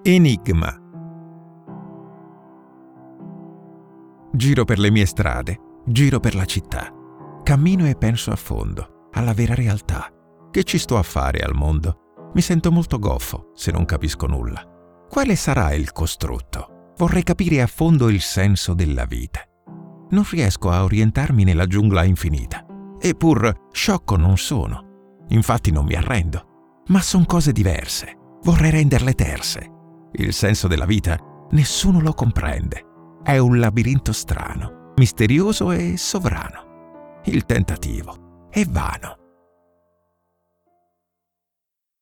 Enigma. Giro per le mie strade, giro per la città. Cammino e penso a fondo, alla vera realtà. Che ci sto a fare al mondo? Mi sento molto goffo se non capisco nulla. Quale sarà il costrutto? Vorrei capire a fondo il senso della vita. Non riesco a orientarmi nella giungla infinita. Eppur sciocco non sono. Infatti non mi arrendo. Ma son cose diverse. Vorrei renderle terse. Il senso della vita nessuno lo comprende. È un labirinto strano, misterioso e sovrano. Il tentativo è vano.